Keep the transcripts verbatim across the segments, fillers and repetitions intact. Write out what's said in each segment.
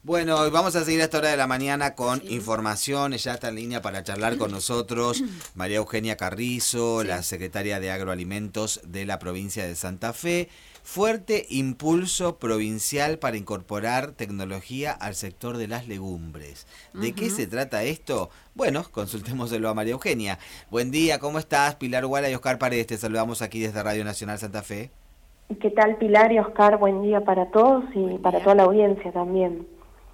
Bueno, hoy vamos a seguir a esta hora de la mañana con Sí. información. Ya está en línea para charlar con nosotros María Eugenia Carrizo, Sí. la secretaria de Agroalimentos de la provincia de Santa Fe. Fuerte impulso provincial para incorporar tecnología al sector de las legumbres. ¿De Uh-huh. qué se trata esto? Bueno, consultémoselo a María Eugenia. Buen día, ¿cómo estás? Pilar Guala y Oscar Paredes, te saludamos aquí desde Radio Nacional Santa Fe. ¿Qué tal, Pilar y Oscar? Buen día para todos y Buen para día. toda la audiencia también.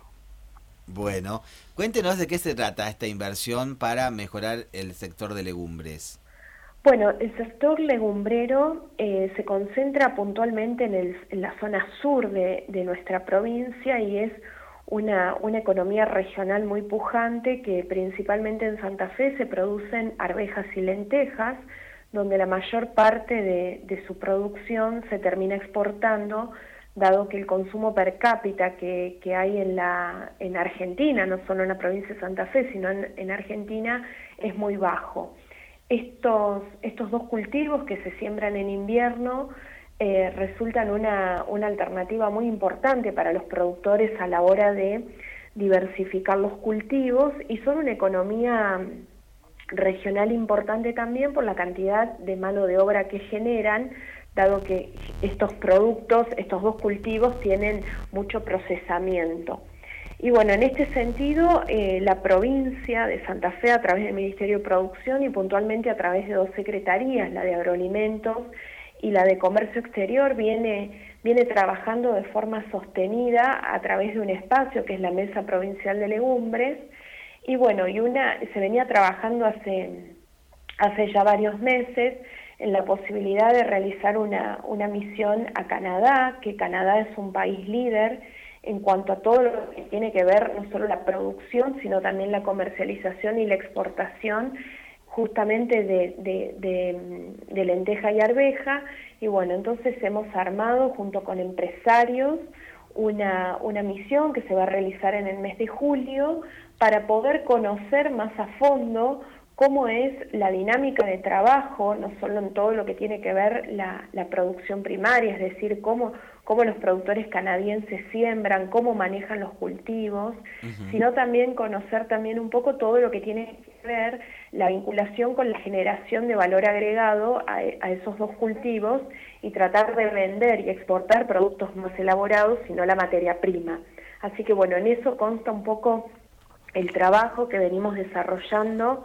Bueno, cuéntenos de qué se trata esta inversión para mejorar el sector de legumbres. Bueno, el sector legumbrero eh, se concentra puntualmente en, el, en la zona sur de, de nuestra provincia y es una, una economía regional muy pujante que principalmente en Santa Fe se producen arvejas y lentejas, donde la mayor parte de, de su producción se termina exportando, dado que el consumo per cápita que, que hay en, la, en Argentina, no solo en la provincia de Santa Fe, sino en, en Argentina, es muy bajo. Estos, estos dos cultivos que se siembran en invierno eh, resultan una, una alternativa muy importante para los productores a la hora de diversificar los cultivos y son una economía regional importante también por la cantidad de mano de obra que generan, dado que estos productos, estos dos cultivos tienen mucho procesamiento. Y bueno, en este sentido, eh, la provincia de Santa Fe, a través del Ministerio de Producción y puntualmente a través de dos secretarías, la de Agroalimentos y la de Comercio Exterior, viene, viene trabajando de forma sostenida a través de un espacio que es la Mesa Provincial de Legumbres. Y bueno, y una se venía trabajando hace, hace ya varios meses en la posibilidad de realizar una, una misión a Canadá, que Canadá es un país líder en cuanto a todo lo que tiene que ver no solo la producción, sino también la comercialización y la exportación justamente de, de, de, de lenteja y arveja. Y bueno, entonces hemos armado junto con empresarios una, una misión que se va a realizar en el mes de julio para poder conocer más a fondo cómo es la dinámica de trabajo, no solo en todo lo que tiene que ver la, la producción primaria, es decir, cómo, cómo los productores canadienses siembran, cómo manejan los cultivos, uh-huh. sino también conocer también un poco todo lo que tiene que ver la vinculación con la generación de valor agregado a, a esos dos cultivos y tratar de vender y exportar productos más elaborados, sino la materia prima. Así que bueno, en eso consta un poco el trabajo que venimos desarrollando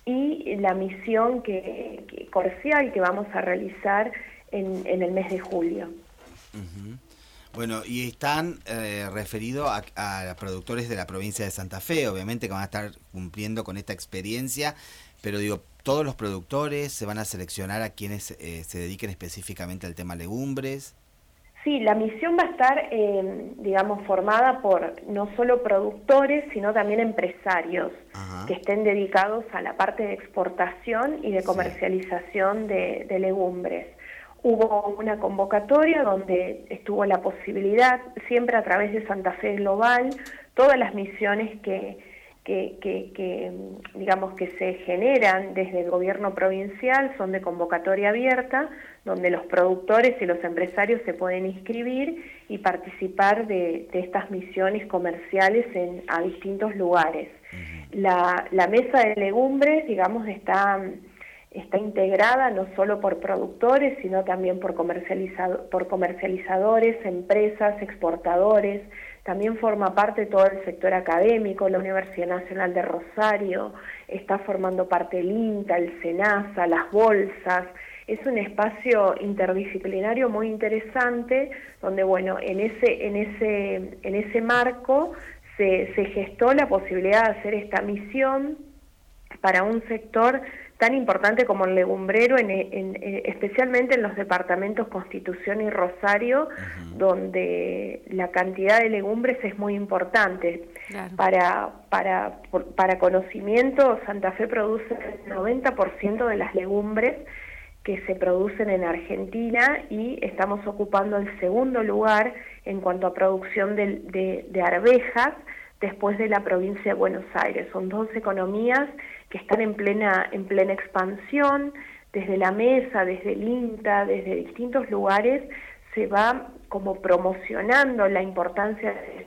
y la misión que, que comercial que vamos a realizar en, en el mes de julio. Uh-huh. Bueno, y están eh, referidos a, a productores de la provincia de Santa Fe, obviamente que van a estar cumpliendo con esta experiencia, pero digo, todos los productores se van a seleccionar a quienes eh, se dediquen específicamente al tema legumbres. Sí, la misión va a estar, eh, digamos, formada por no solo productores, sino también empresarios Ajá. que estén dedicados a la parte de exportación y de comercialización sí. de, de legumbres. Hubo una convocatoria donde estuvo la posibilidad, siempre a través de Santa Fe Global, todas las misiones que, que, que, que digamos, que se generan desde el gobierno provincial son de convocatoria abierta, donde los productores y los empresarios se pueden inscribir y participar de, de estas misiones comerciales en, a distintos lugares. Uh-huh. La, la mesa de legumbres, digamos, está, está integrada no solo por productores, sino también por, comercializado, por comercializadores, empresas, exportadores. También forma parte todo el sector académico, la Universidad Nacional de Rosario, está formando parte el INTA, el SENASA, las bolsas. Es un espacio interdisciplinario muy interesante, donde bueno, en ese, en ese, en ese marco se, se gestó la posibilidad de hacer esta misión para un sector tan importante como el legumbrero, en, en, en, especialmente en los departamentos Constitución y Rosario, uh-huh. donde la cantidad de legumbres es muy importante. Claro. Para, para, para conocimiento, Santa Fe produce el noventa por ciento de las legumbres que se producen en Argentina y estamos ocupando el segundo lugar en cuanto a producción de, de, de arvejas después de la provincia de Buenos Aires. Son dos economías que están en plena, en plena expansión. Desde la mesa, desde el INTA, desde distintos lugares se va como promocionando la importancia de,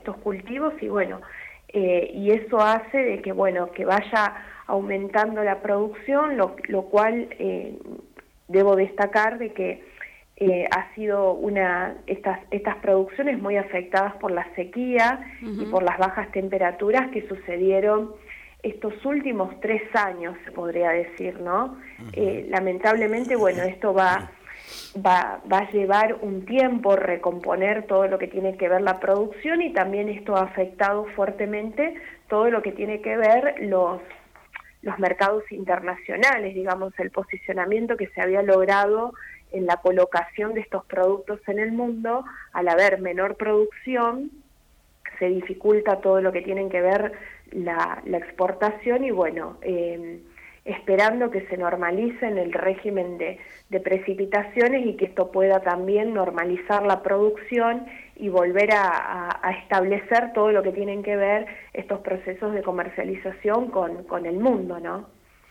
estos cultivos y bueno, eh, y eso hace de que bueno, que vaya aumentando la producción, lo, lo cual eh, debo destacar de que eh, ha sido una estas estas producciones muy afectadas por la sequía uh-huh. y por las bajas temperaturas que sucedieron estos últimos tres años, se podría decir, ¿no? Uh-huh. Eh, lamentablemente, bueno, esto va, va, va a llevar un tiempo recomponer todo lo que tiene que ver la producción y también esto ha afectado fuertemente todo lo que tiene que ver los, los mercados internacionales, digamos, el posicionamiento que se había logrado en la colocación de estos productos en el mundo. Al haber menor producción, se dificulta todo lo que tiene que ver la, la exportación y bueno, eh, esperando que se normalice en el régimen de, de precipitaciones y que esto pueda también normalizar la producción y volver a, a, a establecer todo lo que tienen que ver estos procesos de comercialización con, con el mundo, ¿no?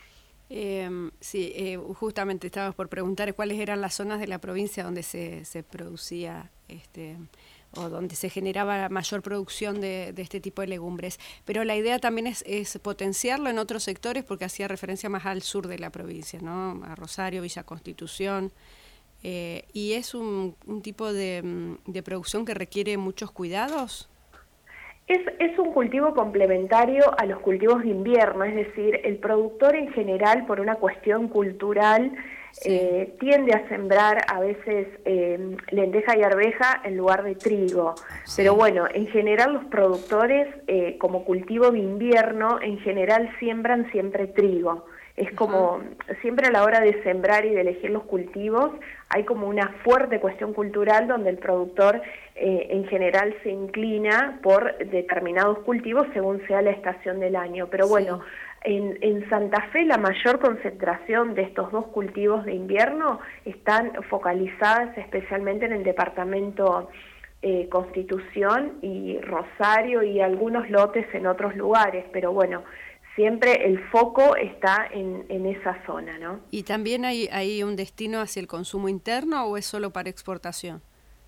Eh, sí, eh, justamente estábamos por preguntar cuáles eran las zonas de la provincia donde se, se producía este o donde se generaba mayor producción de, de este tipo de legumbres. Pero la idea también es, es potenciarlo en otros sectores, porque hacía referencia más al sur de la provincia, ¿no? A Rosario, Villa Constitución, eh, y es un, un tipo de, de producción que requiere muchos cuidados. Es, es un cultivo complementario a los cultivos de invierno, es decir, el productor en general, por una cuestión cultural, sí. eh, tiende a sembrar a veces eh, lenteja y arveja en lugar de trigo. Sí. Pero bueno, en general los productores, eh, como cultivo de invierno, en general siembran siempre trigo. Es como, uh-huh. siempre a la hora de sembrar y de elegir los cultivos, hay como una fuerte cuestión cultural donde el productor eh, en general se inclina por determinados cultivos según sea la estación del año. Pero bueno, sí. en, en Santa Fe la mayor concentración de estos dos cultivos de invierno están focalizadas especialmente en el departamento eh, Constitución y Rosario y algunos lotes en otros lugares, pero bueno, siempre el foco está en, en esa zona, ¿no? ¿Y también hay, hay un destino hacia el consumo interno o es solo para exportación?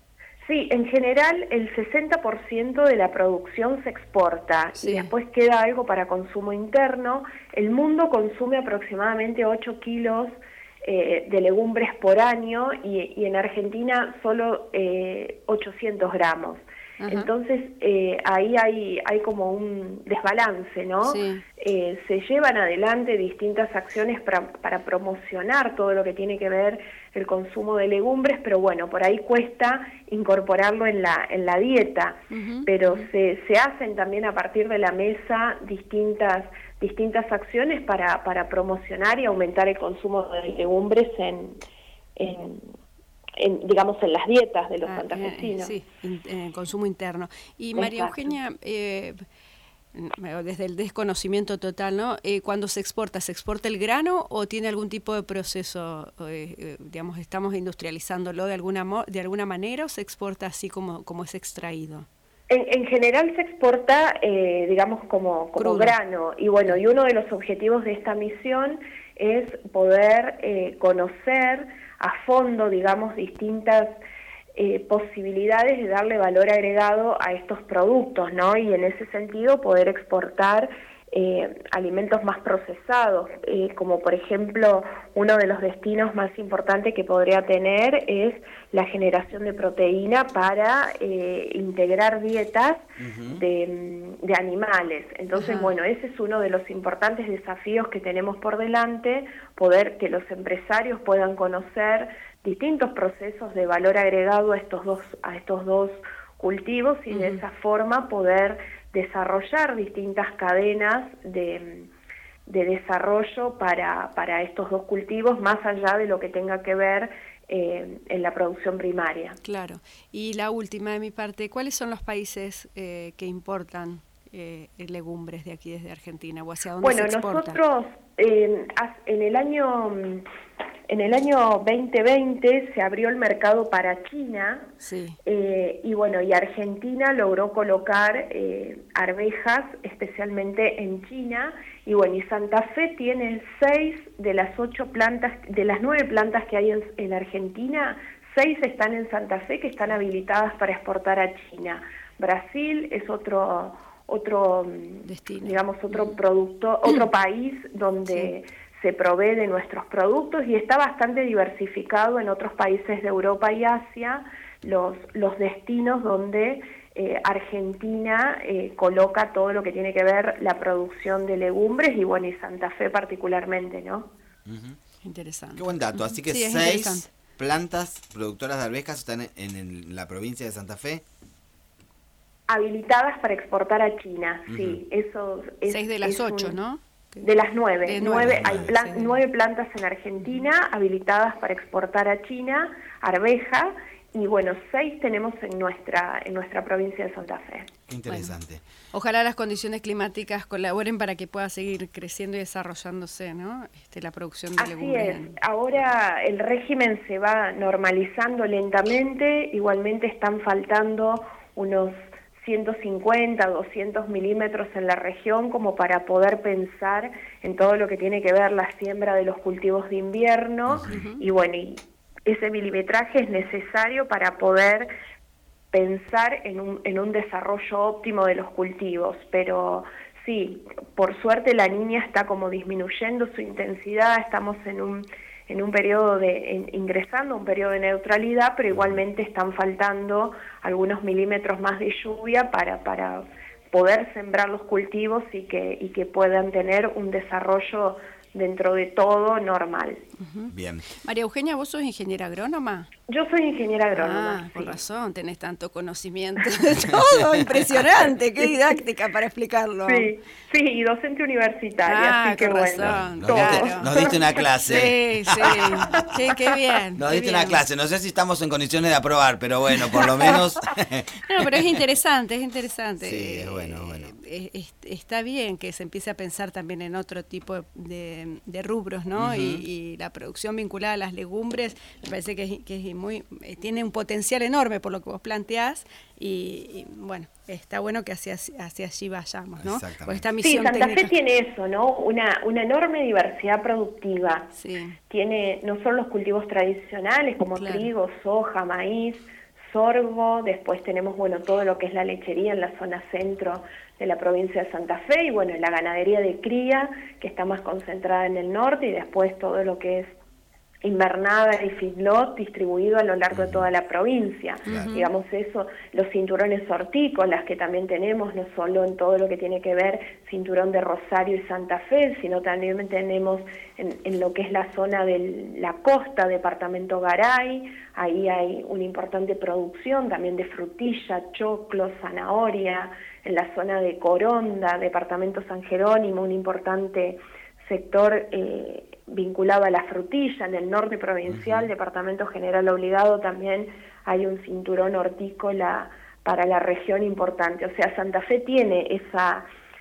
Sí, en general el sesenta por ciento de la producción se exporta sí. y después queda algo para consumo interno. El mundo consume aproximadamente ocho kilos eh, de legumbres por año y, y en Argentina solo eh, ochocientos gramos. Ajá. Entonces eh, ahí hay, hay como un desbalance, ¿no? Sí. Eh, se llevan adelante distintas acciones para, para promocionar todo lo que tiene que ver el consumo de legumbres, pero bueno, por ahí cuesta incorporarlo en la, en la dieta, uh-huh. pero uh-huh. se, se hacen también a partir de la mesa distintas, distintas acciones para, para promocionar y aumentar el consumo de legumbres en... en En, digamos, en las dietas de los ah, santafesinos. Eh, sí, en el consumo interno. Y María Exacto. Eugenia, eh, desde el desconocimiento total, ¿no? Eh, cuando se exporta, ¿se exporta el grano o tiene algún tipo de proceso, eh, eh, digamos, estamos industrializándolo de alguna mo- de alguna manera o se exporta así como, como es extraído? En, en general se exporta, eh, digamos, como, como grano. Y bueno, y uno de los objetivos de esta misión es poder eh, conocer a fondo, digamos, distintas eh, posibilidades de darle valor agregado a estos productos, ¿no? Y en ese sentido poder exportar eh, alimentos más procesados, eh, como por ejemplo uno de los destinos más importantes que podría tener es la generación de proteína para eh, integrar dietas uh-huh. de, de animales. Entonces, uh-huh. bueno, ese es uno de los importantes desafíos que tenemos por delante, poder que los empresarios puedan conocer distintos procesos de valor agregado a estos dos, a estos dos cultivos y uh-huh. de esa forma poder desarrollar distintas cadenas de, de desarrollo para, para estos dos cultivos, más allá de lo que tenga que ver eh, en la producción primaria. Claro. Y la última de mi parte, ¿cuáles son los países eh, que importan eh, legumbres de aquí desde Argentina o hacia dónde bueno, se exporta? Bueno, nosotros eh, en el año... En el año veinte veinte se abrió el mercado para China sí. eh, y bueno, y Argentina logró colocar eh, arvejas especialmente en China y bueno, y Santa Fe tiene seis de las ocho plantas, de las nueve plantas que hay en, en Argentina, seis están en Santa Fe que están habilitadas para exportar a China. Brasil es otro, otro destino, digamos, otro producto, otro país donde sí. se provee de nuestros productos y está bastante diversificado en otros países de Europa y Asia, los, los destinos donde eh, Argentina eh, coloca todo lo que tiene que ver la producción de legumbres y bueno, y Santa Fe particularmente, ¿no? Uh-huh. Interesante. Qué buen dato. Así que sí, seis plantas productoras de arvejas están en, en la provincia de Santa Fe. Habilitadas para exportar a China, uh-huh. sí. Eso es, seis de las ocho, un, ¿no? De las nueve. De nueve, nueve hay plan, sí. nueve plantas en Argentina habilitadas para exportar a China, arveja, y bueno, seis tenemos en nuestra en nuestra provincia de Santa Fe. Qué interesante. Bueno, ojalá las condiciones climáticas colaboren para que pueda seguir creciendo y desarrollándose, ¿no? Este, la producción de Así legumbres. Así es. Ahora el régimen se va normalizando lentamente. Igualmente están faltando unos ciento cincuenta, doscientos milímetros en la región como para poder pensar en todo lo que tiene que ver la siembra de los cultivos de invierno. Uh-huh. Y bueno, y ese milimetraje es necesario para poder pensar en un, en un desarrollo óptimo de los cultivos, pero sí, por suerte la Niña está como disminuyendo su intensidad, estamos en un en un periodo de en, ingresando a un periodo de neutralidad, pero igualmente están faltando algunos milímetros más de lluvia para para poder sembrar los cultivos y que y que puedan tener un desarrollo dentro de todo normal. Uh-huh. Bien. María Eugenia, ¿vos sos ingeniera agrónoma? Yo soy ingeniera agrónoma. Ah, sí. Con razón, tenés tanto conocimiento de todo, impresionante, qué didáctica para explicarlo. Sí, sí, y docente universitaria, ah, así que con bueno. Razón, nos, claro. diste, nos diste una clase. Sí, sí, sí, qué bien. Nos qué diste bien. una clase, no sé si estamos en condiciones de aprobar, pero bueno, por lo menos. No, pero es interesante, es interesante. Sí, es bueno, bueno. Eh, es, está bien que se empiece a pensar también en otro tipo de, de rubros, ¿no? Uh-huh. y, y la producción vinculada a las legumbres, me parece que es, que es muy, eh, tiene un potencial enorme por lo que vos planteás y, y bueno, está bueno que hacia, hacia allí vayamos, ¿no? Exactamente. Esta misión sí, Santa técnica... Fe tiene eso, ¿no? Una, una enorme diversidad productiva. Sí. Tiene no solo los cultivos tradicionales como claro. trigo, soja, maíz, sorgo, después tenemos, bueno, todo lo que es la lechería en la zona centro de la provincia de Santa Fe y, bueno, la ganadería de cría, que está más concentrada en el norte, y después todo lo que es invernada y feedlot distribuido a lo largo de toda la provincia. Uh-huh. Digamos eso, los cinturones hortícolas que también tenemos, no solo en todo lo que tiene que ver cinturón de Rosario y Santa Fe, sino también tenemos en, en lo que es la zona de la costa, departamento Garay, ahí hay una importante producción también de frutilla, choclo, zanahoria, en la zona de Coronda, departamento San Jerónimo, un importante sector eh, vinculado a la frutilla, en el norte provincial, uh-huh. departamento General Obligado, también hay un cinturón hortícola para la región importante. O sea, Santa Fe tiene esa,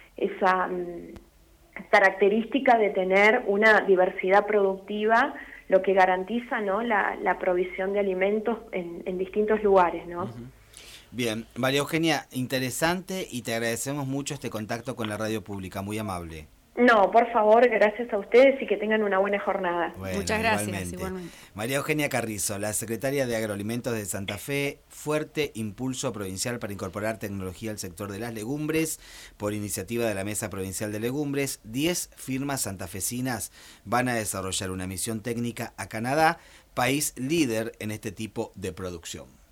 esa um, característica de tener una diversidad productiva, lo que garantiza, ¿no?, la, la provisión de alimentos en, en distintos lugares, ¿no? Uh-huh. Bien, María Eugenia, interesante y te agradecemos mucho este contacto con la radio pública, muy amable. No, por favor, gracias a ustedes y que tengan una buena jornada. Bueno, muchas gracias, igualmente. igualmente. María Eugenia Carrizo, la secretaria de Agroalimentos de Santa Fe, fuerte impulso provincial para incorporar tecnología al sector de las legumbres, por iniciativa de la Mesa Provincial de Legumbres, diez firmas santafesinas van a desarrollar una misión técnica a Canadá, país líder en este tipo de producción.